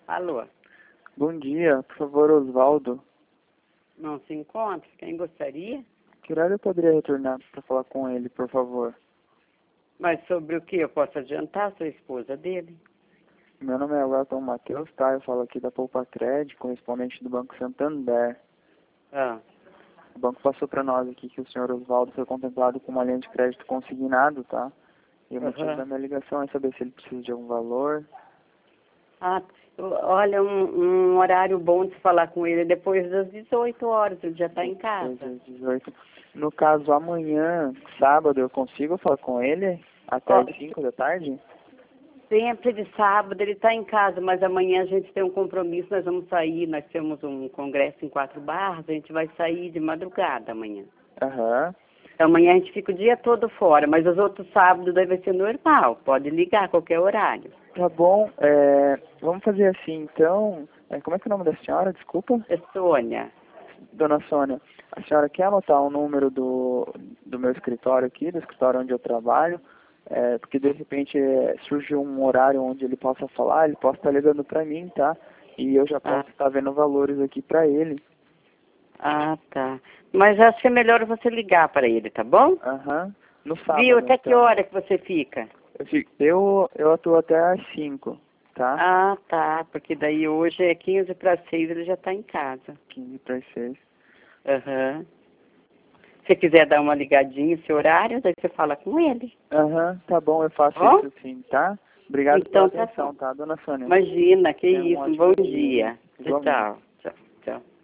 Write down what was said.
Alô? Bom dia, por favor, Osvaldo. Não se encontra? Quem gostaria? Que horário eu poderia retornar para falar com ele, por favor? Mas sobre o que eu posso adiantar? Sou esposa dele. Meu nome é Welton Matheus, tá? Eu falo aqui da Poupa Cred, correspondente do Banco Santander. Ah, O banco passou para nós aqui que o senhor Osvaldo foi contemplado com uma linha de crédito consignado, tá? E o motivo da minha ligação é saber se ele precisa de algum valor. Olha, um horário bom de se falar com ele é depois das 18 horas, ele já está em casa. Depois das 18. No caso, amanhã, sábado, eu consigo falar com ele até as 5 da tarde? Sempre de sábado ele está em casa, mas amanhã a gente tem um compromisso, nós vamos sair, nós temos um congresso em 4 Barras, a gente vai sair de madrugada amanhã. Aham. Então amanhã a gente fica o dia todo fora, mas os outros sábados daí vai ser normal, pode ligar a qualquer horário. Tá bom, vamos fazer assim, então, como é que é o nome da senhora, desculpa? É Sônia. Dona Sônia, a senhora quer anotar o número do meu escritório aqui, do escritório onde eu trabalho, porque de repente surge um horário onde ele possa falar, ele possa estar ligando para mim, tá? E eu já posso estar vendo valores aqui para ele. Ah, tá. Mas acho que é melhor você ligar para ele, tá bom? Aham, no sábado. Viu? Até que então. hora que você fica? Eu atuo até às 5, tá? Ah, tá. Porque daí hoje é 15 para 6, ele já está em casa. 15 para 6. Aham. Se quiser dar uma ligadinha esse horário, daí você fala com ele. Aham, tá bom, eu faço Bom? isso sim, tá? Obrigado Então, pela atenção, tá. Dona Sônia? Imagina, que Tenha um isso. Um ótimo bom dia. Igualmente. Tchau. Tchau. Tchau.